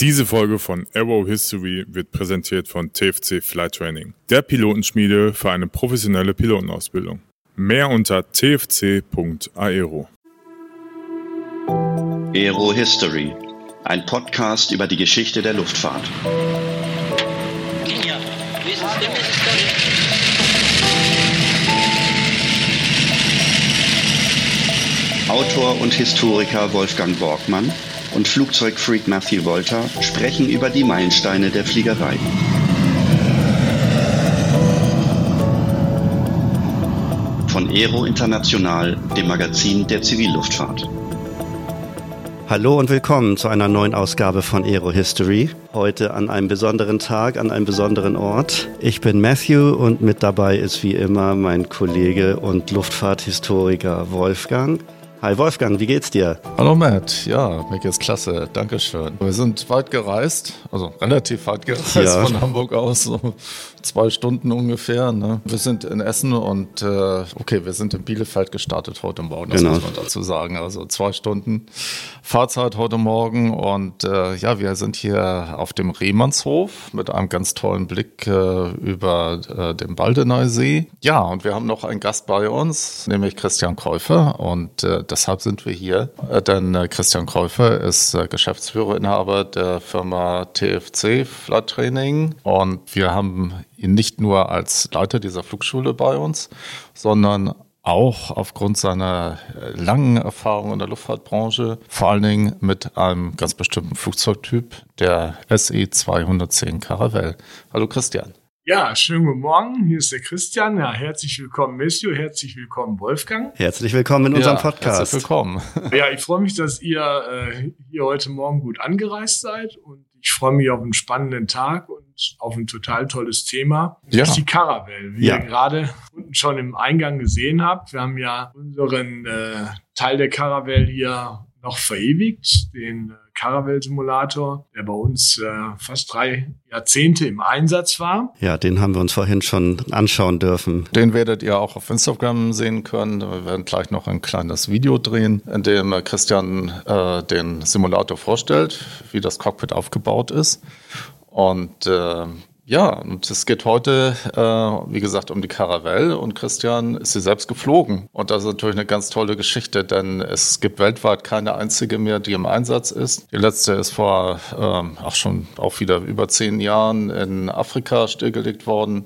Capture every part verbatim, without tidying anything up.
Diese Folge von Aero History wird präsentiert von T F C Flight Training, der Pilotenschmiede für eine professionelle Pilotenausbildung. Mehr unter t f c punkt aero. Aero History, ein Podcast über die Geschichte der Luftfahrt. Autor und Historiker Wolfgang Borgmann und Flugzeugfreak Matthew Wolter sprechen über die Meilensteine der Fliegerei. Von Aero International, dem Magazin der Zivilluftfahrt. Hallo und willkommen zu einer neuen Ausgabe von Aero History. Heute an einem besonderen Tag, an einem besonderen Ort. Ich bin Matthew und mit dabei ist wie immer mein Kollege und Luftfahrthistoriker Wolfgang. Hi Wolfgang, wie geht's dir? Hallo Matt, ja, mir geht's klasse, dankeschön. Wir sind weit gereist, also relativ weit gereist ja. Von Hamburg aus, so zwei Stunden ungefähr. Ne? Wir sind in Essen und äh, okay, wir sind in Bielefeld gestartet heute Morgen, das genau. muss man dazu sagen. Also zwei Stunden Fahrzeit heute Morgen und äh, ja, wir sind hier auf dem Rehmannshof mit einem ganz tollen Blick äh, über äh, den Baldeneysee. Ja, und wir haben noch einen Gast bei uns, nämlich Christian Käufer und äh, deshalb sind wir hier, denn Christian Käufer ist Geschäftsführer, Inhaber der Firma T F C Flight Training und wir haben ihn nicht nur als Leiter dieser Flugschule bei uns, sondern auch aufgrund seiner langen Erfahrung in der Luftfahrtbranche, vor allen Dingen mit einem ganz bestimmten Flugzeugtyp, der S E zweihundertzehn Caravelle. Hallo Christian. Ja, schönen guten Morgen, hier ist der Christian. Ja, herzlich willkommen, Matthew, herzlich willkommen, Wolfgang. Herzlich willkommen in unserem ja, Podcast. Herzlich willkommen. Ja, ich freue mich, dass ihr äh, hier heute Morgen gut angereist seid und ich freue mich auf einen spannenden Tag und auf ein total tolles Thema. Das ja. ist die Caravelle, wie ja. ihr gerade unten schon im Eingang gesehen habt. Wir haben ja unseren äh, Teil der Caravelle hier noch verewigt, den äh, Caravelle-Simulator, der bei uns äh, fast drei Jahrzehnte im Einsatz war. Ja, den haben wir uns vorhin schon anschauen dürfen. Den werdet ihr auch auf Instagram sehen können. Wir werden gleich noch ein kleines Video drehen, in dem Christian äh, den Simulator vorstellt, wie das Cockpit aufgebaut ist. Und äh, ja, und es geht heute, äh, wie gesagt, um die Caravelle und Christian ist sie selbst geflogen. Und das ist natürlich eine ganz tolle Geschichte, denn es gibt weltweit keine einzige mehr, die im Einsatz ist. Die letzte ist vor ähm, auch schon auch wieder über zehn Jahren in Afrika stillgelegt worden.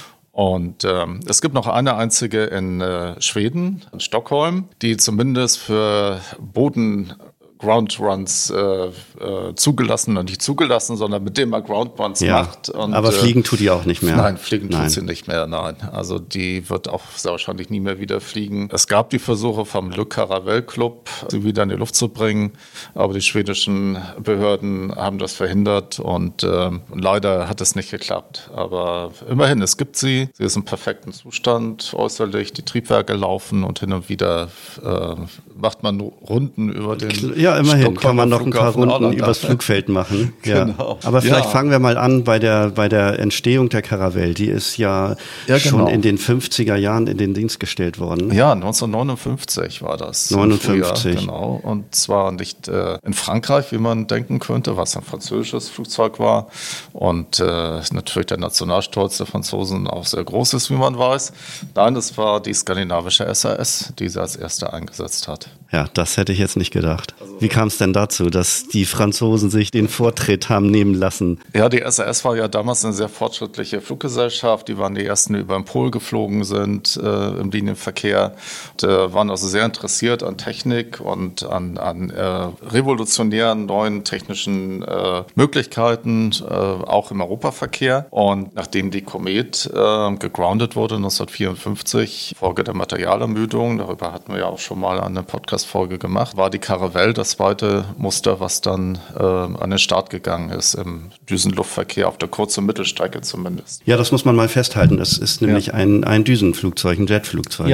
Und ähm, es gibt noch eine einzige in äh, Schweden, in Stockholm, die zumindest für Boden Ground Runs äh, äh, zugelassen und nicht zugelassen, sondern mit dem man Ground Runs ja, macht. Und, aber fliegen tut die auch nicht mehr. Nein, fliegen nein. tut sie nicht mehr, nein. Also die wird auch sehr wahrscheinlich nie mehr wieder fliegen. Es gab die Versuche vom Le Caravelle Club, sie wieder in die Luft zu bringen, aber die schwedischen Behörden haben das verhindert und äh, leider hat es nicht geklappt. Aber immerhin, es gibt sie. Sie ist im perfekten Zustand äußerlich, die Triebwerke laufen und hin und wieder äh, macht man Runden über den Ja, immerhin kann man noch ein paar Runden übers Flugfeld machen. Ja. Genau. Aber vielleicht ja. fangen wir mal an bei der bei der Entstehung der Caravelle. Die ist ja, ja genau. schon in den fünfziger Jahren in den Dienst gestellt worden. Ja, neunzehnhundertneunundfünfzig war das. neunundfünfzig. Genau. Und zwar nicht äh, in Frankreich, wie man denken könnte, was ein französisches Flugzeug war. Und äh, natürlich der Nationalstolz der Franzosen auch sehr groß ist, wie man weiß. Nein, es war die skandinavische S A S, die sie als erste eingesetzt hat. Ja, das hätte ich jetzt nicht gedacht. Wie kam es denn dazu, dass die Franzosen sich den Vortritt haben nehmen lassen? Ja, die S A S war ja damals eine sehr fortschrittliche Fluggesellschaft. Die waren die ersten, die über den Pol geflogen sind äh, im Linienverkehr. Und, äh, waren also sehr interessiert an Technik und an, an äh, revolutionären neuen technischen äh, Möglichkeiten, äh, auch im Europaverkehr. Und nachdem die Komet äh, gegroundet wurde neunzehnhundertvierundfünfzig, Folge der Materialermüdung, darüber hatten wir ja auch schon mal eine Podcast-Folge gemacht, war die Caravelle das zweite Muster, was dann äh, an den Start gegangen ist im Düsenluftverkehr, auf der Kurz- und Mittelstrecke zumindest. Ja, das muss man mal festhalten. Es ist nämlich ja. ein, ein Düsenflugzeug, ein Jetflugzeug. Ja,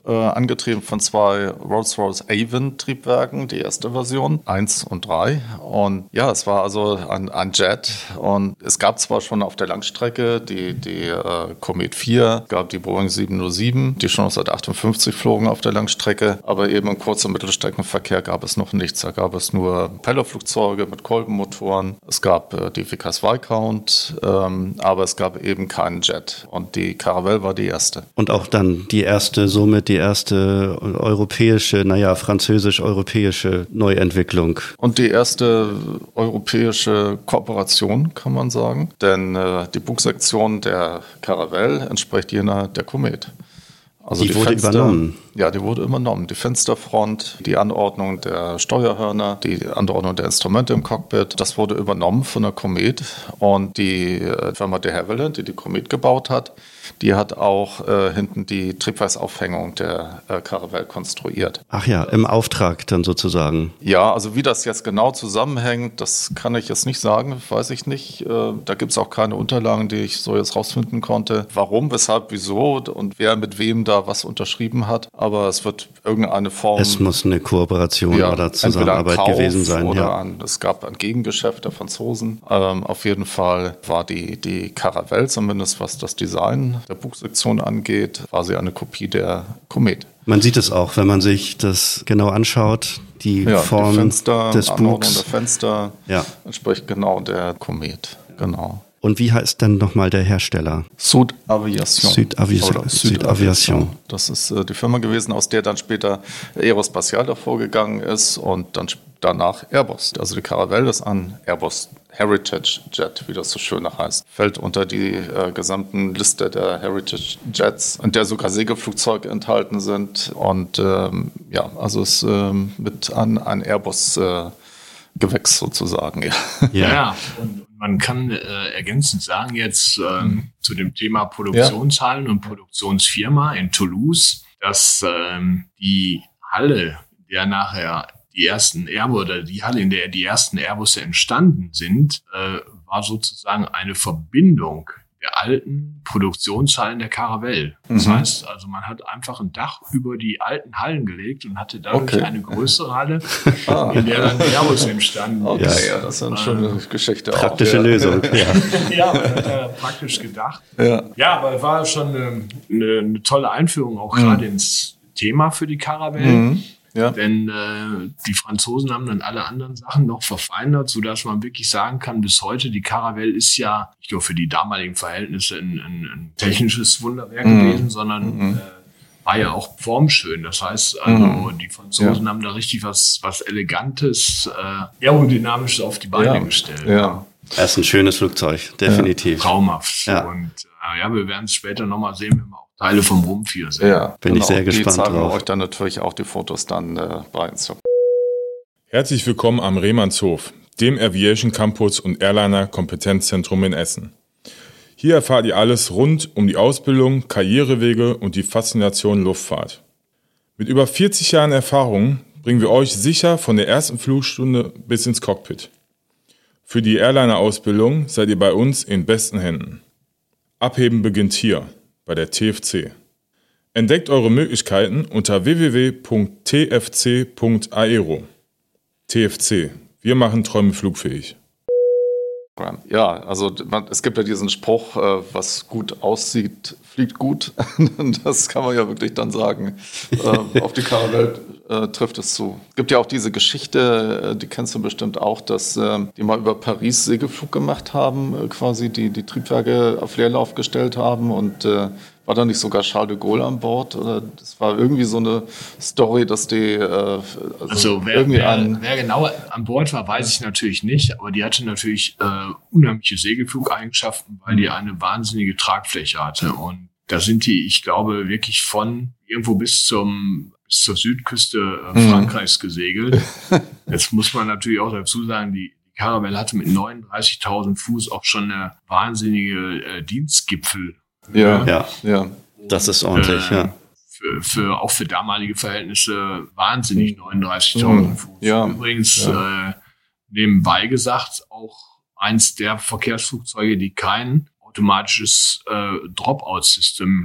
äh, angetrieben von zwei Rolls-Royce Avon-Triebwerken, die erste Version, eins und drei. Und ja, es war also ein, ein Jet. Und es gab zwar schon auf der Langstrecke die, die äh, Comet vier, gab die Boeing sieben null sieben, die schon neunzehnhundertachtundfünfzig flogen auf der Langstrecke, aber eben im Kurz- und Mittelstreckenverkehr gab es noch nichts. Da gab es nur Propellerflugzeuge mit Kolbenmotoren. Es gab äh, die Vickers Viscount, ähm, aber es gab eben keinen Jet. Und die Caravelle war die erste. Und auch dann die erste, somit die erste europäische, naja, französisch-europäische Neuentwicklung. Und die erste europäische Kooperation, kann man sagen. Denn äh, die Bugsektion der Caravelle entspricht jener der Comet. Also die, die wurde Fenster, übernommen. Ja, die wurde übernommen. Die Fensterfront, die Anordnung der Steuerhörner, die Anordnung der Instrumente im Cockpit, das wurde übernommen von der Comet. Und die äh, Firma de Havilland, die die Comet gebaut hat, die hat auch äh, hinten die Triebwerksaufhängung der äh, Caravelle konstruiert. Ach ja, im Auftrag dann sozusagen. Ja, also wie das jetzt genau zusammenhängt, das kann ich jetzt nicht sagen, weiß ich nicht. Äh, da gibt es auch keine Unterlagen, die ich so jetzt rausfinden konnte. Warum, weshalb, wieso und wer mit wem da was unterschrieben hat. Aber es wird irgendeine Form... Es muss eine Kooperation ja, oder Zusammenarbeit Kauf gewesen sein. Oder ja. ein, es gab ein Gegengeschäft der Franzosen. Ähm, auf jeden Fall war die, die Caravelle, zumindest was das Design der Bugsektion angeht, war sie eine Kopie der Comet. Man sieht es auch, wenn man sich das genau anschaut, die ja, Form die Fenster, des Anordnung Bugs. der Fenster ja. entspricht genau der Comet. Genau. Und wie heißt denn nochmal der Hersteller? Sud Aviation. Sud Aviation. Sud Aviation. Das ist äh, die Firma gewesen, aus der dann später Aerospatiale davor gegangen ist und dann danach Airbus. Also die Caravelle ist ein Airbus Heritage Jet, wie das so schön heißt. Fällt unter die äh, gesamten Liste der Heritage Jets, in der sogar Segelflugzeuge enthalten sind. Und ähm, ja, also es ähm, mit an ein Airbus äh, Gewächs sozusagen. Ja, ja. ja. Und man kann äh, ergänzend sagen jetzt äh, mhm. zu dem Thema Produktionshallen ja. und Produktionsfirma in Toulouse, dass ähm, die Halle, der nachher die ersten Airbus oder die Halle, in der die ersten Airbusse entstanden sind, äh, war sozusagen eine Verbindung der alten Produktionshallen der Caravelle. Das mhm. heißt, also man hat einfach ein Dach über die alten Hallen gelegt und hatte dadurch okay. eine größere Halle, ah. in der dann Airbus entstanden okay. ist. Ja, ja, das ist eine schöne äh, Geschichte. Praktische auch, ja. Lösung. Ja, ja man hat da praktisch gedacht. Ja, ja aber es war schon eine, eine, eine tolle Einführung auch mhm. gerade ins Thema für die Caravelle. Mhm. Ja. Denn äh, die Franzosen haben dann alle anderen Sachen noch verfeinert, sodass man wirklich sagen kann, bis heute, die Caravelle ist ja nicht nur für die damaligen Verhältnisse ein, ein, ein technisches Wunderwerk mhm. gewesen, sondern mhm. äh, war ja auch formschön. Das heißt, also mhm. die Franzosen ja. haben da richtig was, was Elegantes, äh, aerodynamisches auf die Beine ja. gestellt. Ja. Das ist ein schönes Flugzeug, definitiv. Ja. Traumhaft. Ja. Und äh, ja, wir werden es später nochmal sehen, wenn wir auch Teile vom Rumpf hier sehen. Ja, bin genau. ich sehr die gespannt zeigen drauf. euch dann natürlich auch die Fotos dann äh, bei uns. Herzlich willkommen am Rehmannshof, dem Aviation Campus und Airliner Kompetenzzentrum in Essen. Hier erfahrt ihr alles rund um die Ausbildung, Karrierewege und die Faszination Luftfahrt. Mit über vierzig Jahren Erfahrung bringen wir euch sicher von der ersten Flugstunde bis ins Cockpit. Für die Airliner-Ausbildung seid ihr bei uns in besten Händen. Abheben beginnt hier, bei der T F C. Entdeckt eure Möglichkeiten unter w w w punkt t f c punkt aero. T F C, wir machen Träume flugfähig. Ja, also man, es gibt ja diesen Spruch, äh, was gut aussieht, fliegt gut. Das kann man ja wirklich dann sagen. Äh, auf die Caravelle äh, trifft es zu. Es gibt ja auch diese Geschichte, äh, die kennst du bestimmt auch, dass äh, die mal über Paris Segelflug gemacht haben, äh, quasi die, die Triebwerke auf Leerlauf gestellt haben und äh, war da nicht sogar Charles de Gaulle an Bord? Oder das war irgendwie so eine Story, dass die äh, also, also wer, irgendwie wer, an wer genau an Bord war, weiß ich natürlich nicht, aber die hatte natürlich äh, unheimliche Segelflugeigenschaften, weil die eine wahnsinnige Tragfläche hatte. Und da sind die, ich glaube, wirklich von irgendwo bis zum bis zur Südküste äh, mhm. Frankreichs gesegelt. Jetzt muss man natürlich auch dazu sagen, die Caravelle hatte mit neununddreißigtausend Fuß auch schon eine wahnsinnige äh, Dienstgipfel. Ja, ja, ja. Das ist ordentlich, äh, ja. Für, für, auch für damalige Verhältnisse wahnsinnig neununddreißigtausend mhm. Fuß. Ja. Übrigens, ja. Äh, nebenbei gesagt, auch eins der Verkehrsflugzeuge, die kein automatisches äh, Dropout-System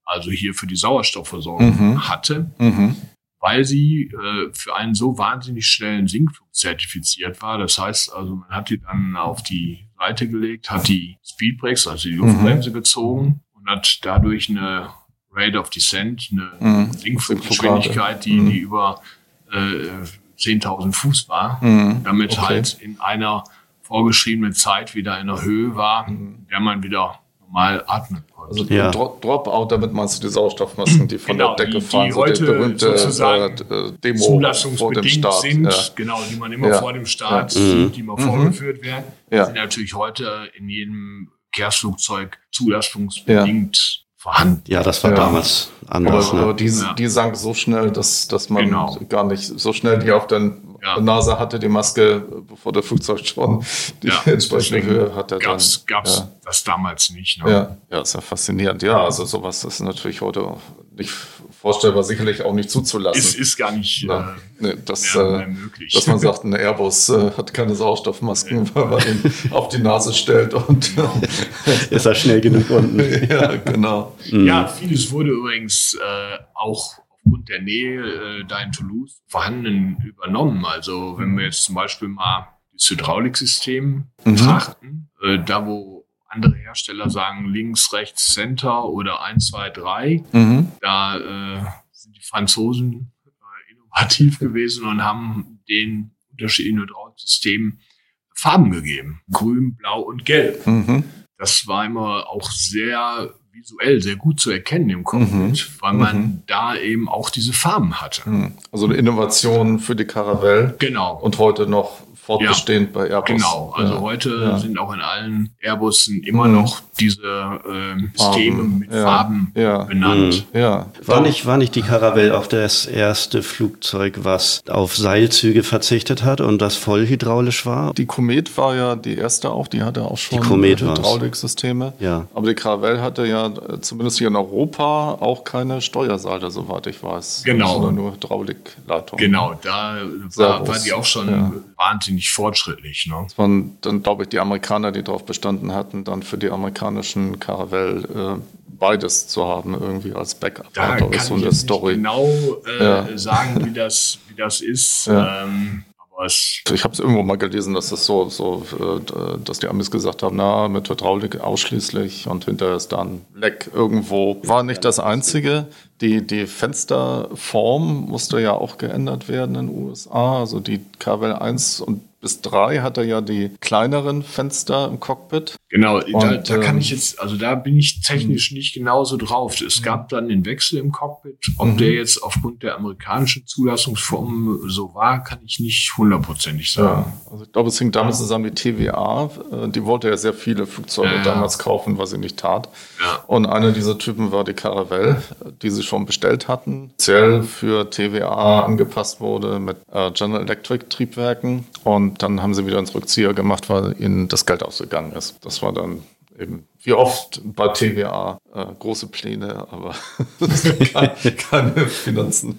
also hier für die Sauerstoffversorgung mhm. hatte, mhm. weil sie äh, für einen so wahnsinnig schnellen Sinkflug zertifiziert war. Das heißt, also man hat die dann auf die Seite gelegt, hat die Speedbrakes, also die Luftbremse mhm. gezogen und hat dadurch eine Rate of Descent, eine mhm. Sinkfluggeschwindigkeit, die, mhm. die über äh, zehntausend Fuß war, mhm. damit okay. halt in einer vorgeschriebenen Zeit wieder in der Höhe war, in der man wieder normal atmen konnte. Also ja. Dropout, damit meinst du die Sauerstoffmasken, die von genau, der Decke die, fahren, die so heute die berühmte äh, Demo vor dem Start. Sind, ja. genau, die man immer ja. vor dem Start ja. sieht, die immer mhm. vorgeführt werden, ja. sind natürlich heute in jedem Verkehrsflugzeug zulassungsbedingt ja. vorhanden. Ja, das war ja. damals anders. Aber, ne? aber die, ja. die sank so schnell, dass, dass man genau. gar nicht so schnell die auf der ja. Nase hatte, die Maske, bevor der Flugzeug schon die ja. entsprechende Höhe hatte. Gab's, dann, gab's ja. das damals nicht. Ne? Ja. ja, ist ja faszinierend. Ja, also sowas ist natürlich heute nicht vorstellbar, sicherlich auch nicht zuzulassen. Es ist gar nicht Na, nee, das, mehr, mehr möglich. Dass man sagt, ein Airbus äh, hat keine Sauerstoffmasken, weil man ihn auf die Nase stellt und ist er schnell genug unten. Ja, genau. Mhm. Ja, vieles wurde übrigens äh, auch aufgrund der Nähe äh, da in Toulouse vorhanden übernommen. Also wenn wir jetzt zum Beispiel mal das Hydrauliksystem mhm. betrachten, äh, da wo andere Hersteller sagen links, rechts, Center oder eins, zwei, drei, mhm. da äh, sind die Franzosen äh, innovativ gewesen und haben den unterschiedlichen Hydrauliksystemen Farben gegeben. Grün, Blau und Gelb. Mhm. Das war immer auch sehr visuell sehr gut zu erkennen im Cockpit, mhm. weil man mhm. da eben auch diese Farben hatte. Also eine Innovation für die Caravelle. Genau. Und heute noch fortbestehend ja, bei Airbus. Genau, also ja. heute ja. sind auch in allen Airbussen immer noch diese äh, Systeme mit ja. Farben ja. benannt. Mhm. Ja. War nicht, war nicht die Caravelle auch das erste Flugzeug, was auf Seilzüge verzichtet hat und das voll hydraulisch war? Die Komet war ja die erste auch, die hatte auch schon die Hydrauliksysteme. Ja. Aber die Caravelle hatte ja zumindest hier in Europa auch keine Steuerseite, soweit ich weiß. Genau. Sondern nur Hydraulikleitung. Genau, da war, war die auch schon ja. wahnsinnig fortschrittlich. Ne? Das waren dann, glaube ich, die Amerikaner, die darauf bestanden hatten, dann für die amerikanischen Caravelle äh, beides zu haben, irgendwie als Backup. Da kann so ich eine Story. Nicht genau äh, ja. sagen, wie das, wie das ist. Ja. Ähm, aber es ich habe es irgendwo mal gelesen, dass das so, so äh, dass die Amis gesagt haben, na, mit Hydraulik ausschließlich und hinterher ist dann Leck irgendwo. War nicht das Einzige. Die, die Fensterform musste ja auch geändert werden in den U S A. Also die Caravelle eins und bis drei hatte ja die kleineren Fenster im Cockpit. Genau, und, da, da kann ich jetzt, also da bin ich technisch nicht genauso drauf. Es gab dann den Wechsel im Cockpit. Ob mhm. der jetzt aufgrund der amerikanischen Zulassungsform so war, kann ich nicht hundertprozentig sagen. Ja, also ich glaube, es hing damit zusammen mit T W A. Die wollte ja sehr viele Flugzeuge ja. damals kaufen, was sie nicht tat. Ja. Und einer dieser Typen war die Caravelle, die sie schon bestellt hatten, speziell für T W A angepasst wurde mit äh, General Electric Triebwerken. Und dann haben sie wieder einen Rückzieher gemacht, weil ihnen das Geld ausgegangen ist. Das war dann eben, wie oft bei T W A, äh, große Pläne, aber keine, keine Finanzen.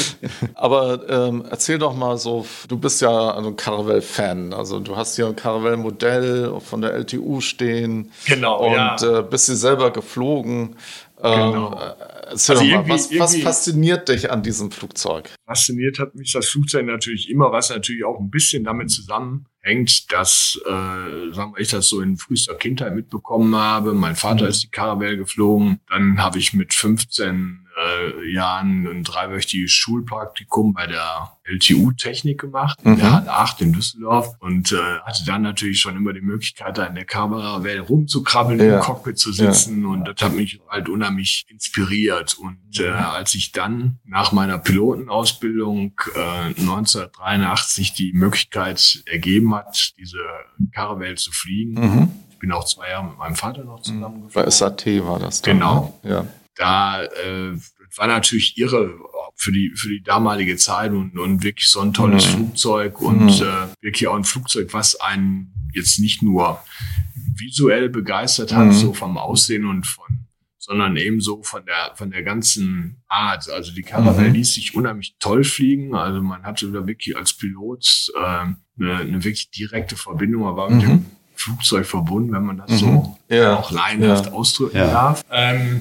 Aber ähm, erzähl doch mal so, du bist ja ein Caravelle-Fan, also du hast hier ein Caravelle-Modell von der L T U stehen. Genau, und ja. äh, bist sie selber geflogen. Genau. Ähm, erzähl also doch mal, was, was fasziniert dich an diesem Flugzeug? Fasziniert hat mich das Flugzeug natürlich immer, was natürlich auch ein bisschen damit zusammenhängt, dass, äh, sagen wir, ich das so in frühester Kindheit mitbekommen habe. Mein Vater mhm. ist die Caravelle geflogen. Dann habe ich mit fünfzehn äh, Jahren ein dreiwöchiges Schulpraktikum bei der L T U-Technik gemacht, in mhm. der Halle acht in Düsseldorf und äh, hatte dann natürlich schon immer die Möglichkeit, da in der Caravelle rumzukrabbeln, ja. im Cockpit zu sitzen ja. und das hat mich halt unheimlich inspiriert. Und äh, als ich dann nach meiner Pilotenausbildung äh, neunzehnhundertdreiundachtzig die Möglichkeit ergeben hat, diese Caravelle zu fliegen, mhm. ich bin auch zwei Jahre mit meinem Vater noch zusammengeflogen. Bei S A T war das dann. Genau. Ja. Da äh, war natürlich irre für die für die damalige Zeit und, und wirklich so ein tolles mhm. Flugzeug und mhm. äh, wirklich auch ein Flugzeug, was einen jetzt nicht nur visuell begeistert hat, mhm. so vom Aussehen und von, sondern eben so von der von der ganzen Art. Also die Caravelle mhm. ließ sich unheimlich toll fliegen. Also man hatte da wirklich als Pilot äh, eine, eine wirklich direkte Verbindung. Man war mit mhm. dem Flugzeug verbunden, wenn man das mhm. so ja. auch laienhaft ja. ausdrücken ja. darf. Ähm,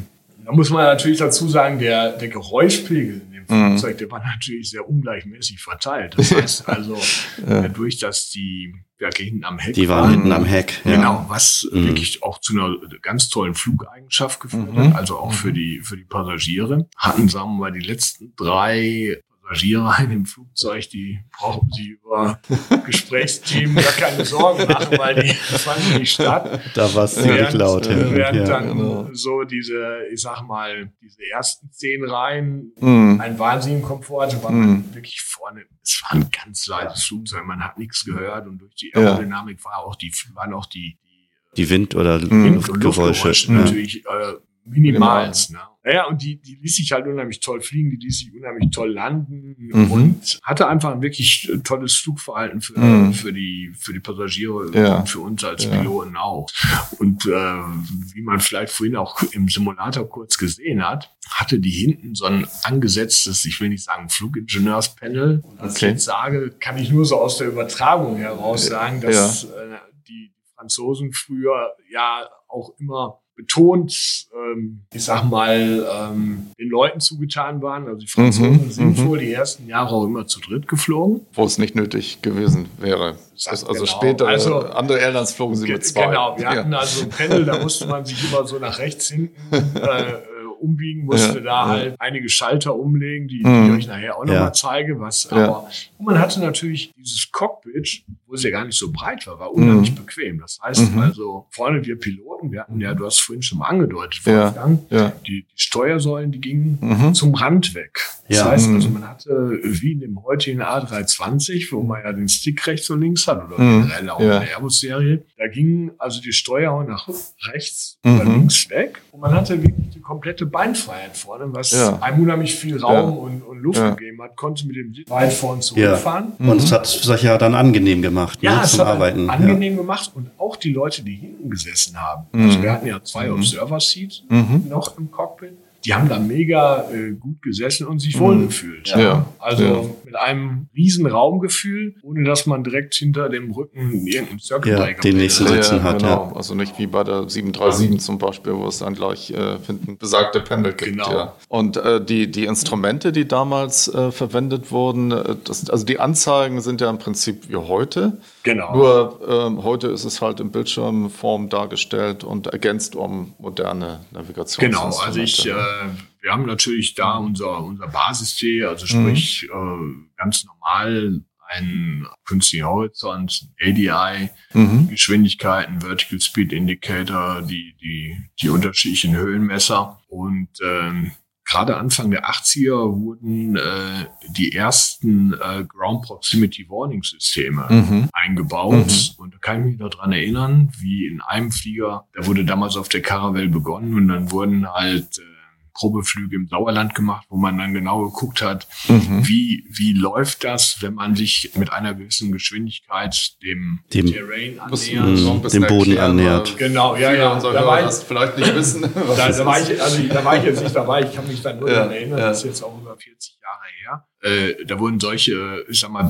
Da muss man natürlich dazu sagen, der, der Geräuschpegel in dem Flugzeug, der war natürlich sehr ungleichmäßig verteilt. Das heißt also, ja. dadurch, dass die Werke hinten am Heck Die waren, waren hinten am Heck, ja. Genau, was mhm. wirklich auch zu einer ganz tollen Flugeigenschaft geführt mhm. hat, also auch für die, für die Passagiere. Hatten, sagen wir mal, die letzten drei Passagiere im Flugzeug, die brauchen sich über Gesprächsthemen gar keine Sorgen machen, weil die fanden die statt. Da war es ziemlich laut. Äh, während ja, dann genau. so diese, ich sag mal, diese ersten zehn Reihen mm. einen wahnsinnigen Komfort hatte, war man mm. wirklich vorne. Es war ein ganz leises Flugzeug, man hat nichts gehört und durch die Aerodynamik war auch die, waren auch die, die, die Wind- oder Wind- und Luftgeräusche Luftgeräusche ja. natürlich äh, minimals. Ne? Naja, und die, die ließ sich halt unheimlich toll fliegen, die ließ sich unheimlich toll landen mhm. und hatte einfach ein wirklich tolles Flugverhalten für, mhm. für die, für die Passagiere ja. und für uns als ja. Piloten auch. Und äh, wie man vielleicht vorhin auch im Simulator kurz gesehen hat, hatte die hinten so ein angesetztes, ich will nicht sagen Flugingenieurspanel. Und als okay. ich jetzt sage, kann ich nur so aus der Übertragung heraus sagen, dass ja. äh, die Franzosen früher ja auch immer betont, ähm, ich sag mal, ähm, den Leuten zugetan waren. Also die Franzosen mhm, sind wohl die ersten Jahre auch immer zu dritt geflogen. Wo es nicht nötig gewesen wäre. Also genau. später, also, andere Airlines flogen sie mit zwei. Genau, wir hatten ja. also ein Panel, da musste man sich immer so nach rechts hinten äh, umbiegen, musste ja, da ja. halt einige Schalter umlegen, die, die ich euch nachher auch nochmal ja. zeige. Was, ja. aber und man hatte natürlich dieses Cockpit, wo es ja gar nicht so breit war, war unheimlich mhm. bequem. Das heißt mhm. also, vorne wir Piloten, wir hatten ja, du hast vorhin schon mal angedeutet, Wolfgang, ja. ja. die, die Steuersäulen, die gingen mhm. zum Rand weg. Das ja. heißt mhm. also, man hatte wie in dem heutigen A drei zwanzig, wo man ja den Stick rechts und links hat, oder mhm. generell auch ja. in der Airbus-Serie, da ging also die Steuer nach rechts mhm. oder links weg und man hatte wirklich die komplette Beinfreiheit vorne, was ja. einem unheimlich viel Raum ja. und, und Luft ja. gegeben hat, konnte mit dem Bein vorne zurückfahren. Ja. Und es hat sich ja dann angenehm gemacht, ja, ne, es zum hat Arbeiten. angenehm ja. gemacht und auch die Leute, die hinten gesessen haben. Mhm. Also wir hatten ja zwei mhm. Observer-Seats mhm. noch im Cockpit. Die haben da mega äh, gut gesessen und sich wohlgefühlt. Ja. Ja. Also ja. mit einem riesen Raumgefühl, ohne dass man direkt hinter dem Rücken irgendeinen Circle ja, Breaker den nächsten sitzen ja, hat. Genau. Ja. Also nicht wie bei der sieben drei sieben zum Beispiel, wo es dann gleich äh, hinten besagte Panel gibt. Genau. Ja. Und äh, die, die Instrumente, die damals äh, verwendet wurden, äh, das, also die Anzeigen sind ja im Prinzip wie heute. Genau. Nur ähm, heute ist es halt in Bildschirmform dargestellt und ergänzt um moderne Navigationsinstrumente. Genau, also ich, äh, wir haben natürlich da unser, unser Basis-T, also sprich mhm. äh, ganz normal ein künstlicher Horizont, A D I, mhm. Geschwindigkeiten, Vertical Speed Indicator, die, die, die unterschiedlichen Höhenmesser und ähm, gerade Anfang der achtziger wurden äh, die ersten äh, Ground Proximity Warning Systeme mhm. eingebaut. Mhm. Und da kann ich mich noch dran erinnern, wie in einem Flieger, da wurde damals auf der Caravelle begonnen und dann wurden halt äh, Probeflüge im Sauerland gemacht, wo man dann genau geguckt hat, mhm. wie wie läuft das, wenn man sich mit einer gewissen Geschwindigkeit dem, dem Terrain annähert. So dem Boden erklären, annähert. Genau, ja, ja. Da war ich, vielleicht nicht wissen. da, da, war ich, also, da war ich jetzt nicht dabei, ich kann mich dann nur ja, daran erinnern, ja. das ist jetzt auch über vierzig Jahre her. Äh, da wurden solche, ich sag mal,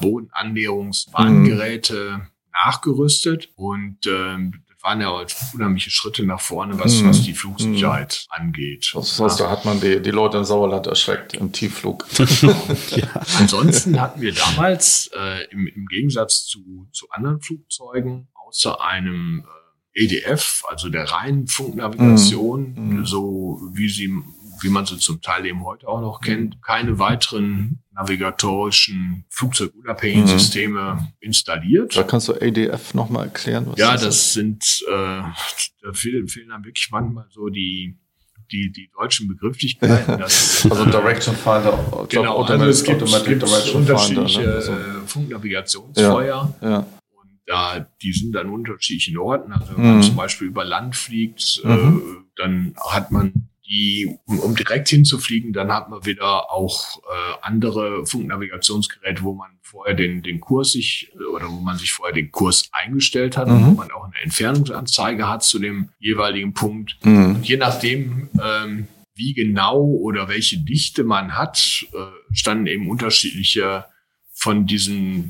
Bodenannäherungswarngeräte mhm. nachgerüstet und ähm, waren ja unheimliche Schritte nach vorne, was, mm. was die Flugsicherheit mm. angeht. Das heißt, da hat man die, die Leute im Sauerland erschreckt im Tiefflug. ja. Ansonsten hatten wir damals äh, im, im Gegensatz zu, zu anderen Flugzeugen außer einem äh, E D F, also der reinen Funknavigation, mm. so wie sie wie man sie zum Teil eben heute auch noch kennt, keine weiteren navigatorischen, flugzeugunabhängigen mhm. Systeme installiert. Da kannst du A D F nochmal erklären? Was ja, das, das sind, äh, da fehlen, fehlen dann wirklich manchmal so die, die, die deutschen Begrifflichkeiten. Das, also Direction Finder. Genau, also es gibt, es gibt unterschiedliche Finder, ne? also, Funknavigationsfeuer. Ja, ja. Und da, die sind an unterschiedlichen Orten. Also wenn man mhm. zum Beispiel über Land fliegt, mhm. äh, dann hat man die, um, um direkt hinzufliegen, dann hat man wieder auch äh, andere Funknavigationsgeräte, wo man vorher den, den Kurs sich oder wo man sich vorher den Kurs eingestellt hat, mhm. wo man auch eine Entfernungsanzeige hat zu dem jeweiligen Punkt. Mhm. Und je nachdem, ähm, wie genau oder welche Dichte man hat, äh, standen eben unterschiedliche von diesen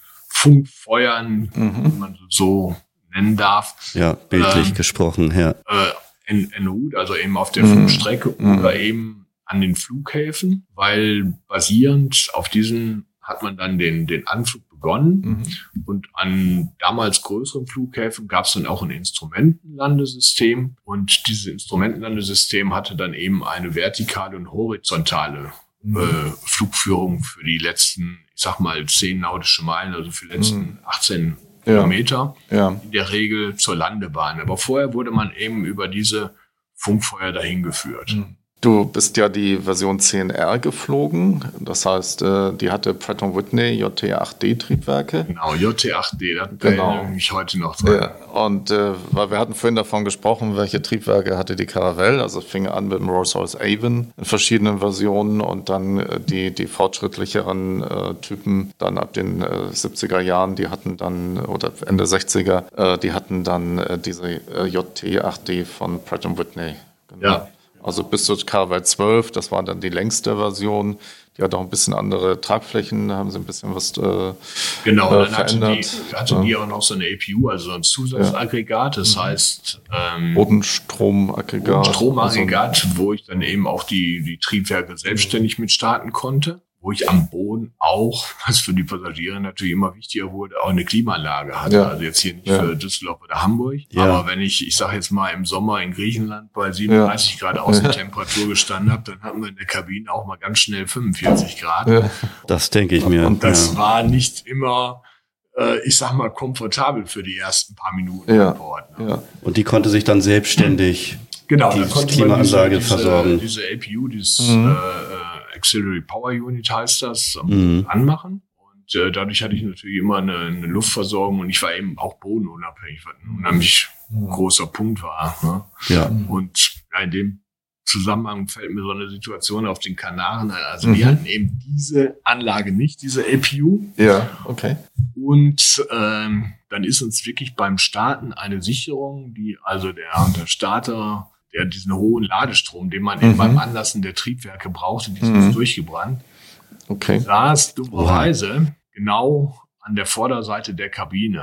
Bodenfunkfeuern, mhm. wenn man so nennen darf. Ja, bildlich ähm, gesprochen, ja. Äh, en, en route, also eben auf der mhm. Flugstrecke mhm. oder eben an den Flughäfen, weil basierend auf diesen hat man dann den, den Anflug begonnen mhm. und an damals größeren Flughäfen gab es dann auch ein Instrumentenlandesystem und dieses Instrumentenlandesystem hatte dann eben eine vertikale und horizontale mhm. äh, Flugführung für die letzten, ich sag mal, zehn nautische Meilen, also für die letzten mhm. achtzehn ja. Kilometer, ja. in der Regel zur Landebahn. Aber vorher wurde man eben über diese Funkfeuer dahin geführt. Mhm. Du bist ja die Version zehn R geflogen, das heißt, die hatte Pratt und Whitney J T acht D Triebwerke. Genau, J T acht D, das erinnere ich mich heute noch dran. Ja, und äh, weil wir hatten vorhin davon gesprochen, welche Triebwerke hatte die Caravelle, also es fing an mit dem Rolls-Royce Avon in verschiedenen Versionen und dann äh, die, die fortschrittlicheren äh, Typen dann ab den äh, siebziger Jahren, die hatten dann, oder Ende sechziger, äh, die hatten dann äh, diese äh, J T acht D von Pratt und Whitney. Genau. Ja. Also bis zur Caravelle zwölf, das war dann die längste Version. Die hat auch ein bisschen andere Tragflächen, da haben sie ein bisschen was äh, genau, äh, dann verändert. Hatte die, hatte ja. die auch noch so eine A P U, also so ein Zusatzaggregat, das ja. heißt ähm, Bodenstromaggregat. Bodenstromaggregat, also, wo ich dann eben auch die, die Triebwerke selbstständig mit starten konnte. Wo ich am Boden auch, was für die Passagiere natürlich immer wichtiger wurde, auch eine Klimaanlage hatte. Ja. Also jetzt hier nicht ja. für Düsseldorf oder Hamburg. Ja. Aber wenn ich, ich sage jetzt mal im Sommer in Griechenland bei siebenunddreißig ja. Grad Außentemperatur gestanden habe, dann hatten wir in der Kabine auch mal ganz schnell fünfundvierzig Grad. Ja. Das denke ich mir. Und das ja. war nicht immer, äh, ich sag mal, komfortabel für die ersten paar Minuten ja. an Bord. Ne? Ja. Und die konnte sich dann selbstständig genau, die da konnte Klimaanlage man diese, versorgen. Diese, diese A P U, dieses mhm. äh, Auxiliary Power Unit heißt das, mhm. anmachen. Und äh, dadurch hatte ich natürlich immer eine, eine Luftversorgung und ich war eben auch bodenunabhängig, was ein unheimlich mhm. großer Punkt war. Ne? Ja. Und ja, in dem Zusammenhang fällt mir so eine Situation auf den Kanaren ein. Also mhm. wir hatten eben diese Anlage nicht, diese A P U. Ja, okay. Und ähm, dann ist uns wirklich beim Starten eine Sicherung, die also der, der Starter der diesen hohen Ladestrom, den man mhm. eben beim Anlassen der Triebwerke brauchte, die ist mhm. durchgebrannt. Okay. Saß dummerweise genau an der Vorderseite der Kabine.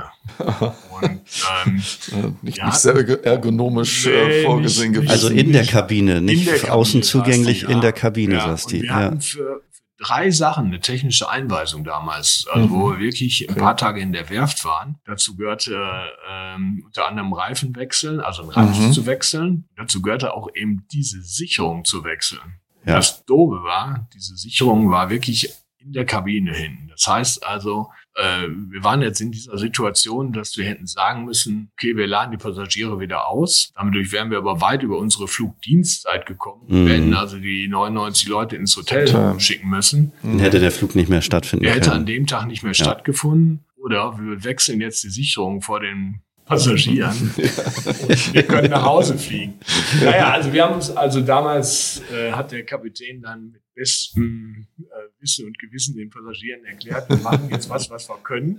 Und, ähm, nicht, ja, nicht sehr ergonomisch nee, äh, vorgesehen gewesen. Also in der Kabine, nicht der Kabine außen zugänglich, die, in der Kabine ja, saß die. Wir ja. hatten für drei Sachen eine technische Einweisung damals, also mhm. wo wir wirklich ein paar Tage in der Werft waren. Dazu gehörte ähm, unter anderem Reifen wechseln, also ein Rad mhm. zu wechseln. Dazu gehörte auch eben diese Sicherung zu wechseln. Ja. Das Doofe war, diese Sicherung war wirklich in der Kabine hinten. Das heißt also, äh, wir waren jetzt in dieser Situation, dass wir hätten sagen müssen, okay, wir laden die Passagiere wieder aus. Dadurch wären wir aber weit über unsere Flugdienstzeit gekommen. Mhm. Wir hätten also die neunundneunzig Leute ins Hotel ja. schicken müssen. Dann hätte der Flug nicht mehr stattfinden der können. Der hätte an dem Tag nicht mehr ja. stattgefunden. Oder wir wechseln jetzt die Sicherung vor den Passagieren. Ja. Wir können nach Hause fliegen. Naja, also wir haben uns, also damals äh, hat der Kapitän dann mit bestem äh, Wissen und Gewissen den Passagieren erklärt, wir machen jetzt was, was wir können.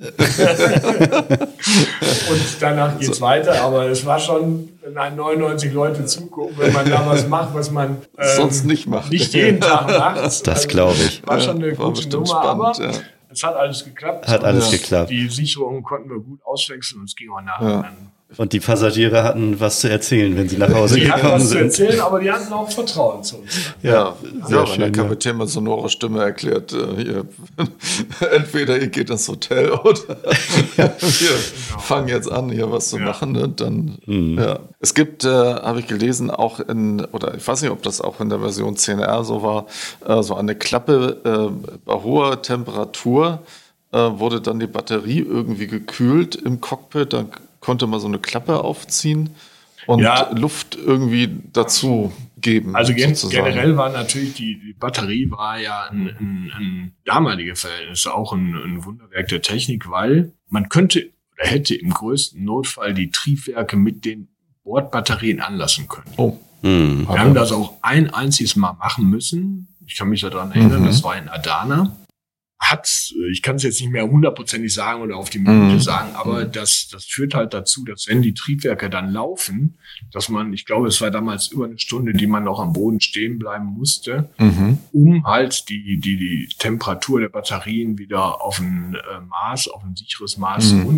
Und danach geht's so weiter. Aber es war schon, wenn ein neunundneunzig Leute zugucken, wenn man da was macht, was man ähm, sonst nicht macht. Nicht jeden Tag macht. Das also, glaube ich. War schon eine ja, gute Nummer, spannend, aber ja. es hat alles geklappt. Hat alles ja. geklappt. Die Sicherungen konnten wir gut auswechseln und es ging auch nachher ja. dann. Und die Passagiere hatten was zu erzählen, wenn sie nach Hause die gekommen hatten was sind. zu erzählen, aber die hatten auch Vertrauen zu uns. Ja, ja, ja wenn der Kapitän mit sonorer Stimme erklärt, äh, ihr, entweder ihr geht ins Hotel oder wir genau. fangen jetzt an, hier was zu ja. machen. Ne? Dann, mhm. ja. Es gibt, äh, habe ich gelesen, auch in, oder ich weiß nicht, ob das auch in der Version zehn R so war, äh, so eine Klappe äh, bei hoher Temperatur äh, wurde dann die Batterie irgendwie gekühlt im Cockpit, dann konnte man so eine Klappe aufziehen und ja. Luft irgendwie dazu geben. Also gen- generell war natürlich, die, die Batterie war ja ein, ein, ein damaliger Verhältnis auch ein, ein Wunderwerk der Technik, weil man könnte oder hätte im größten Notfall die Triebwerke mit den Bordbatterien anlassen können. Oh. Mhm. Wir haben das auch ein einziges Mal machen müssen. Ich kann mich daran erinnern, mhm. das war in Adana. Hat, ich kann es jetzt nicht mehr hundertprozentig sagen oder auf die Minute mm. sagen, aber mm. das, das führt halt dazu, dass wenn die Triebwerke dann laufen, dass man, ich glaube, es war damals über eine Stunde, die man noch am Boden stehen bleiben musste, mm-hmm. um halt die, die, die Temperatur der Batterien wieder auf ein äh, Maß, auf ein sicheres Maß mm. runter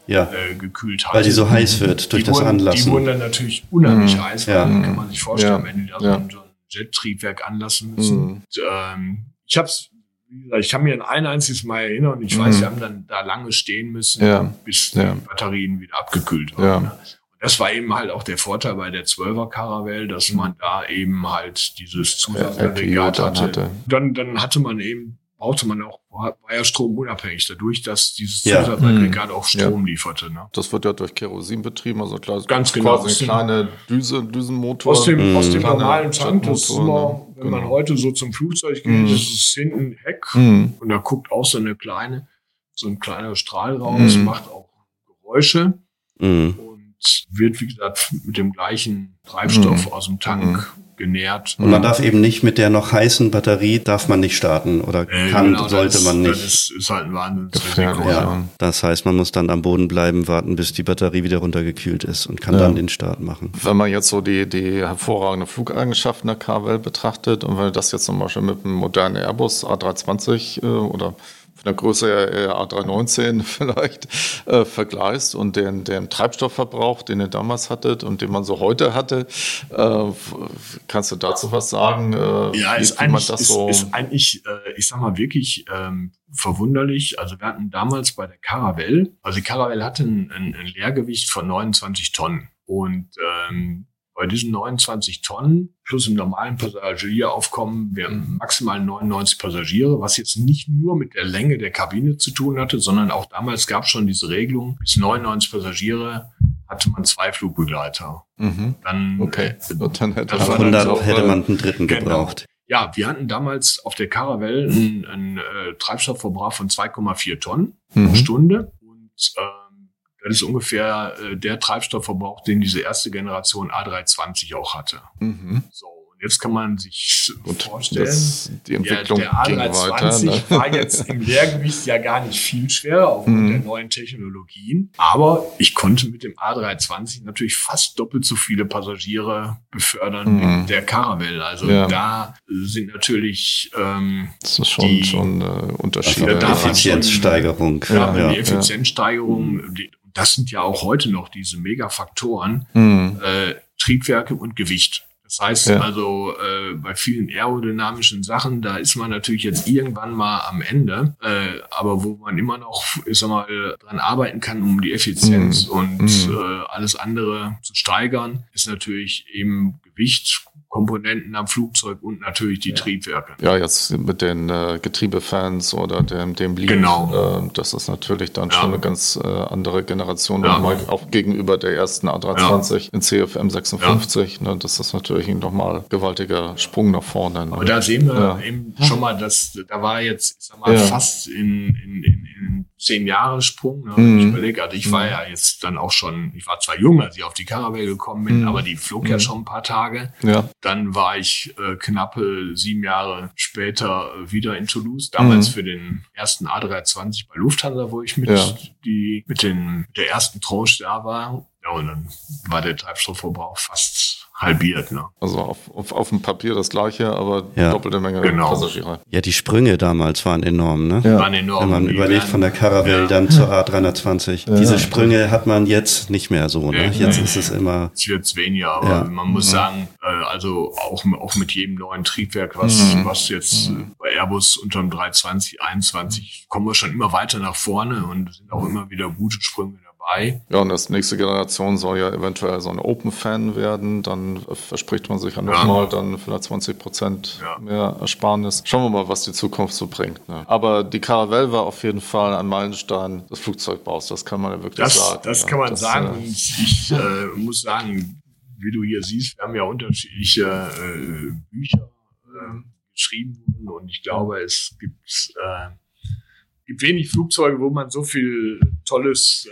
ja. äh, gekühlt hat. Weil die so heiß wird durch die das wurden, Anlassen. Die wurden dann natürlich unheimlich mhm. heiß, weil ja. kann man sich vorstellen, ja. wenn die da ja. so ein Jet-Triebwerk anlassen müssen. Mhm. Und, ähm, ich hab's, wie gesagt, ich kann mir an ein einziges Mal erinnern und ich mhm. weiß, wir haben dann da lange stehen müssen, ja. bis ja. die Batterien wieder abgekühlt waren. Ja. Ne? Das war eben halt auch der Vorteil bei der zwölfer Caravelle, dass man da eben halt dieses Zusatzaggregat ja, hatte. hatte. Dann, dann hatte man eben, brauchte man auch, war ja stromunabhängig dadurch, dass dieses ja. Zusatzaggregat auch Strom ja. lieferte. Ne? Das wird ja durch Kerosin betrieben, also klar, ganz genau. Quasi eine kleine Düse, Düsenmotor. Aus dem, mhm. aus dem normalen Tank, das ist immer, wenn genau. man heute so zum Flugzeug geht, mhm. das ist hinten Heck mhm. und da guckt auch so eine kleine, so ein kleiner Strahl raus, mhm. macht auch Geräusche. Mhm. Wird, wie gesagt, mit dem gleichen Treibstoff mhm. aus dem Tank mhm. genährt. Und man darf eben nicht mit der noch heißen Batterie, darf man nicht starten oder äh, kann, genau, sollte ist, man nicht. Das ist, ist halt ein Wahnsinnsrisiko. Ja. Das heißt, man muss dann am Boden bleiben, warten, bis die Batterie wieder runtergekühlt ist und kann ja. dann den Start machen. Wenn man jetzt so die, die hervorragenden Flugeigenschaften der Caravelle betrachtet und wenn man das jetzt zum Beispiel mit einem modernen Airbus A drei zwanzig äh, oder von der Größe eher A drei neunzehn vielleicht äh, vergleichst und den, den Treibstoffverbrauch, den ihr damals hattet und den man so heute hatte, äh, kannst du dazu was sagen? Äh, ja, wie, ist, wie eigentlich, man das ist, so ist eigentlich, äh, ich sag mal wirklich ähm, verwunderlich. Also wir hatten damals bei der Caravelle, also die Caravelle hatte ein, ein, ein Leergewicht von neunundzwanzig Tonnen und ähm, bei diesen neunundzwanzig Tonnen plus im normalen Passagieraufkommen, wir haben maximal neunundneunzig Passagiere, was jetzt nicht nur mit der Länge der Kabine zu tun hatte, sondern auch damals gab es schon diese Regelung, bis neunundneunzig Passagiere hatte man zwei Flugbegleiter. Mhm. Dann, okay. Und dann hätte, auf hundert so, hätte man einen dritten genau. gebraucht. Ja, wir hatten damals auf der Caravelle einen, einen äh, Treibstoffverbrauch von zwei Komma vier Tonnen mhm. pro Stunde und ähm, das ist ungefähr äh, der Treibstoffverbrauch, den diese erste Generation A drei zwanzig auch hatte. Mhm. So, und jetzt kann man sich und vorstellen, das, die Entwicklung der, der A drei zwanzig weiter, ne? war jetzt im Leergewicht ja gar nicht viel schwerer aufgrund mhm. der neuen Technologien. Aber ich konnte mit dem A drei zwanzig natürlich fast doppelt so viele Passagiere befördern mhm. wie mit der Caravelle. Also ja. da sind natürlich ähm, das ist schon, die, schon äh, Unterschiede. Also Effizienzsteigerung. Schon, ja, ja, die Effizienzsteigerung, ja. die, das sind ja auch heute noch diese Megafaktoren, mhm. äh, Triebwerke und Gewicht. Das heißt ja. also, äh, bei vielen aerodynamischen Sachen, da ist man natürlich jetzt irgendwann mal am Ende, äh, aber wo man immer noch, ich sag mal, dran arbeiten kann, um die Effizienz mhm. und mhm. äh, alles andere zu steigern, ist natürlich eben Gewicht, Komponenten am Flugzeug und natürlich die ja. Triebwerke. Ja, jetzt mit den äh, Getriebefans oder dem, dem Lead, genau. äh, das ist natürlich dann ja. schon eine ganz äh, andere Generation, ja. nochmal auch gegenüber der ersten A drei zwanzig ja. in C F M sechsundfünfzig. Ja. Ne, das ist natürlich nochmal gewaltiger Sprung nach vorne. Ne? Aber da sehen wir ja. eben schon mal, dass da war jetzt, ich sag mal, ja. fast in, in, in, in zehn Jahre Sprung. Ne? Mhm. Ich überlege, also ich war ja jetzt dann auch schon, ich war zwar jung, als ich auf die Caravelle gekommen bin, mhm. aber die flog ja schon ein paar Tage. Ja. Dann war ich äh, knappe sieben Jahre später äh, wieder in Toulouse, damals mhm. für den ersten A drei zwanzig bei Lufthansa, wo ich mit ja. die mit den mit der ersten Tranche da war. Ja, und dann war der Treibstoffverbrauch fast halbiert. Ne? Also auf, auf, auf dem Papier das Gleiche, aber ja. doppelte Menge genau. Passagiere. Ja, die Sprünge damals waren enorm, ne? Ja. Waren enorm. Wenn man die überlegt, werden, von der Caravelle ja. dann zur A drei zwanzig. Ja. Diese Sprünge hat man jetzt nicht mehr so, ne? Nee, jetzt nee. ist es immer... Jetzt wird es weniger, aber ja. man muss ja. sagen, äh, also auch, auch mit jedem neuen Triebwerk, was, mhm. was jetzt mhm. bei Airbus unter dem drei zwanzig, einundzwanzig, kommen wir schon immer weiter nach vorne und sind auch immer wieder gute Sprünge dabei. Ja, und das nächste Generation soll ja eventuell so ein Open Fan werden. Dann verspricht man sich ja nochmal ja. dann vielleicht zwanzig Prozent ja. mehr Ersparnis. Schauen wir mal, was die Zukunft so bringt. Ne? Aber die Caravelle war auf jeden Fall ein Meilenstein des Flugzeugbaus. Das kann man ja wirklich das, sagen. Das ja. kann man das, sagen. Äh, und ich äh, muss sagen, wie du hier siehst, wir haben ja unterschiedliche äh, Bücher äh, geschrieben worden. Und ich glaube, es gibt... Äh, gibt wenig Flugzeuge, wo man so viel Tolles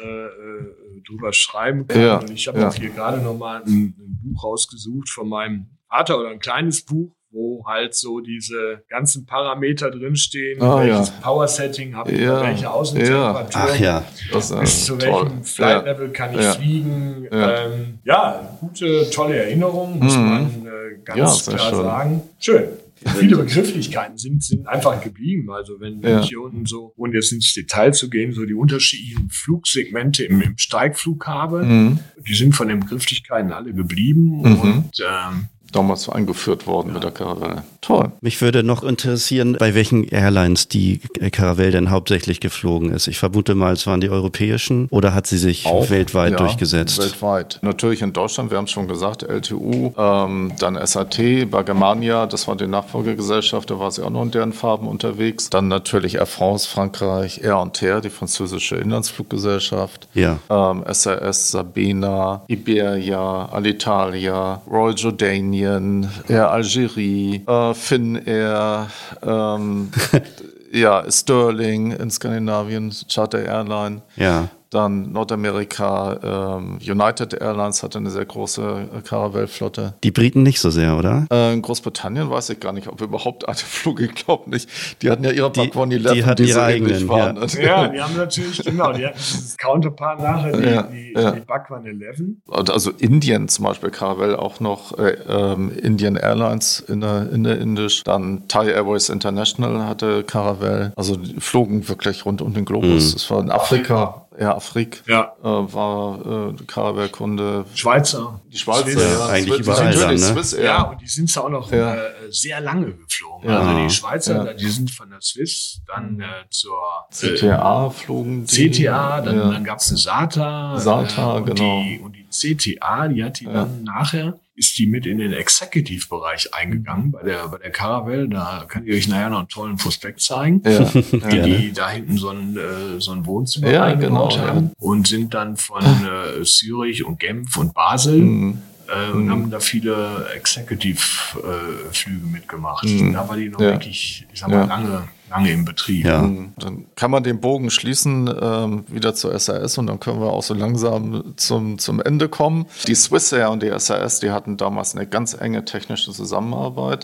äh, drüber schreiben kann. Ja, und ich habe ja. auch hier gerade nochmal ein, ein Buch rausgesucht von meinem Vater oder ein kleines Buch, wo halt so diese ganzen Parameter drinstehen, oh, welches ja. Power-Setting habe ich, ja. welche Außentemperatur, Ach, ja. bis äh, zu welchem Flight-Level ja. kann ich ja. fliegen. Ja. Ähm, ja, gute, tolle Erinnerung, muss mhm. man äh, ganz ja, klar schön. sagen. Schön. Viele Begrifflichkeiten sind, sind einfach geblieben. Also wenn ja. ich hier unten so, ohne jetzt ins Detail zu gehen, so die unterschiedlichen Flugsegmente im, im Steigflug habe, mhm. die sind von den Begrifflichkeiten alle geblieben. Mhm. Und ähm, damals eingeführt worden ja. mit der Caravelle. Toll. Mich würde noch interessieren, bei welchen Airlines die Caravelle denn hauptsächlich geflogen ist. Ich vermute mal, es waren die europäischen, oder hat sie sich Auch, weltweit ja, durchgesetzt? Weltweit. Natürlich in Deutschland, wir haben es schon gesagt, L T U, ähm, dann S A T, bei Germania, das war die Nachfolgegesellschaft, da war sie auch noch in deren Farben unterwegs. Dann natürlich Air France, Frankreich, Air and Terre, die französische Inlandsfluggesellschaft. Ja. Ähm, S R S, Sabena, Iberia, Alitalia, Royal Jordanian, Air Algérie, äh, Finnair, ähm, ja, Sterling in Skandinavien, Charter Airline. Ja. Dann Nordamerika, ähm, United Airlines hatte eine sehr große äh, Caravelle-Flotte. Die Briten nicht so sehr, oder? Äh, in Großbritannien weiß ich gar nicht, ob überhaupt eine flog, ich glaube nicht. Die hatten ja ihre Buck one eleven, die, hatten die so ähnlich waren. Ja. ja, die haben natürlich, genau, die hatten dieses Counterpart nachher, die, ja, die, ja. die Buck one eleven. Also Indien zum Beispiel, Caravelle auch noch, äh, ähm, Indian Airlines in der, in der Indisch, dann Thai Airways International hatte Caravelle, also die flogen wirklich rund um den Globus. Es mhm. war in Afrika. Ja, Afrik ja. Äh, war äh, Caravelle-Kunde. Schweizer. Die Schweizer, Swiss, ja. Eigentlich Swiss, überall dann, ne? Swiss, ja. ja, und die sind auch noch ja. äh, sehr lange geflogen. Ja. Also die Schweizer, ja. die sind von der Swiss dann äh, zur C T A äh, flogen. Die. C T A, dann, ja. dann gab es eine S A T A. S A T A, äh, und genau. Die, und die C T A, die hat die ja. dann nachher, ist die mit in den Executive-Bereich eingegangen bei der, bei der Caravelle. Da kann ich euch nachher noch einen tollen Prospekt zeigen. Ja. Die, die da hinten so ein, äh, so ein Wohnzimmer ja, eingebaut genau, haben. Ja. Und sind dann von äh, Zürich und Genf und Basel mhm. äh, und mhm. haben da viele Executive-Flüge äh, mitgemacht. Mhm. Da war die noch ja. wirklich, ich sag mal, ja. lange, lange im Betrieb. Ja. Dann kann man den Bogen schließen, ähm, wieder zur S A S, und dann können wir auch so langsam zum, zum Ende kommen. Die Swissair und die S A S, die hatten damals eine ganz enge technische Zusammenarbeit,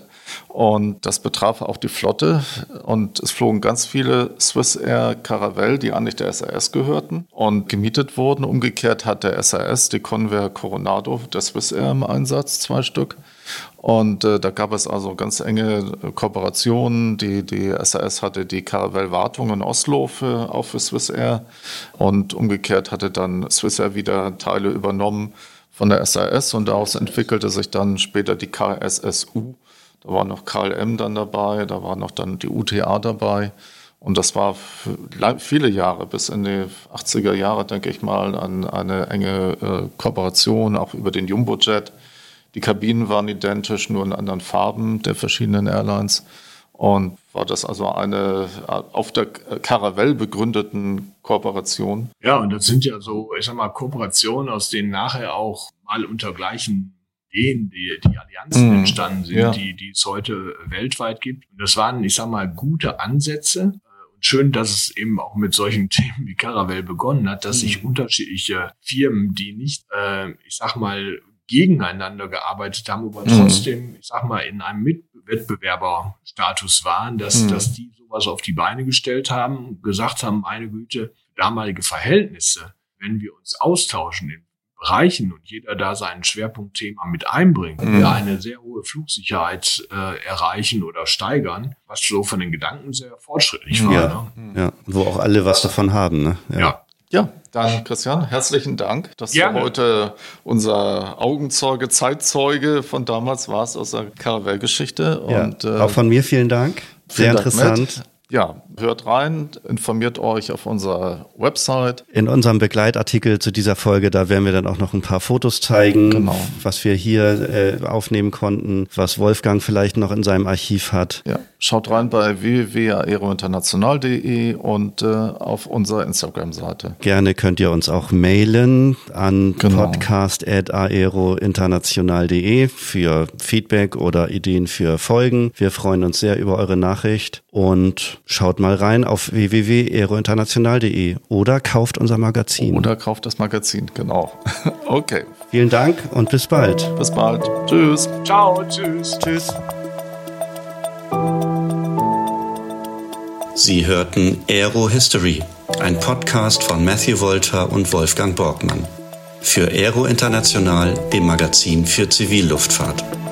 und das betraf auch die Flotte, und es flogen ganz viele Swissair Caravelle, die eigentlich der S A S gehörten und gemietet wurden. Umgekehrt hat der S A S die Convair Coronado der Swissair im Einsatz, zwei Stück. Und äh, da gab es also ganz enge Kooperationen. Die, die S A S hatte die Caravelle-Wartung in Oslo für, auch für Swissair, und umgekehrt hatte dann Swissair wieder Teile übernommen von der S A S, und daraus entwickelte sich dann später die K S S U. Da war noch K L M dann dabei, da war noch dann die U T A dabei. Und das war für viele Jahre, bis in die achtziger Jahre, denke ich mal, an eine enge äh, Kooperation, auch über den Jumbojet. Die Kabinen waren identisch, nur in anderen Farben der verschiedenen Airlines. Und war das also eine auf der Caravelle begründeten Kooperation? Ja, und das sind ja so, ich sag mal, Kooperationen, aus denen nachher auch mal unter gleichen Ideen die, die Allianzen mm, entstanden sind, ja. die, die es heute weltweit gibt. Und das waren, ich sag mal, gute Ansätze. Und schön, dass es eben auch mit solchen Themen wie Caravelle begonnen hat, dass mm. sich unterschiedliche Firmen, die nicht, äh, ich sag mal, gegeneinander gearbeitet haben, aber trotzdem, mhm. ich sag mal, in einem Mitwettbewerberstatus waren, dass, mhm. dass die sowas auf die Beine gestellt haben, gesagt haben, meine Güte, damalige Verhältnisse, wenn wir uns austauschen in Bereichen und jeder da sein Schwerpunktthema mit einbringt, mhm. wir eine sehr hohe Flugsicherheit äh, erreichen oder steigern, was so von den Gedanken sehr fortschrittlich war. Ja, ne? ja. Wo auch alle was davon haben. Ne? Ja. ja. Ja, dann Christian, herzlichen Dank, dass Gerne. du heute unser Augenzeuge, Zeitzeuge von damals warst aus der Caravelle-Geschichte. Ja, und, äh, auch von mir vielen Dank, sehr interessant. Mit. Ja, hört rein, informiert euch auf unserer Website. In unserem Begleitartikel zu dieser Folge, da werden wir dann auch noch ein paar Fotos zeigen, genau. was wir hier äh, aufnehmen konnten, was Wolfgang vielleicht noch in seinem Archiv hat. Ja, schaut rein bei w w w punkt aerointernational punkt de und äh, auf unserer Instagram-Seite. Gerne könnt ihr uns auch mailen an genau. podcast at aerointernational punkt de für Feedback oder Ideen für Folgen. Wir freuen uns sehr über eure Nachricht, und schaut mal rein auf w w w punkt aerointernational punkt de oder kauft unser Magazin. Oder kauft das Magazin, genau. Okay. Vielen Dank und bis bald. Bis bald. Tschüss. Ciao, tschüss. Tschüss. Sie hörten Aero History, ein Podcast von Matthew Wolter und Wolfgang Borgmann. Für Aero International, dem Magazin für Zivilluftfahrt.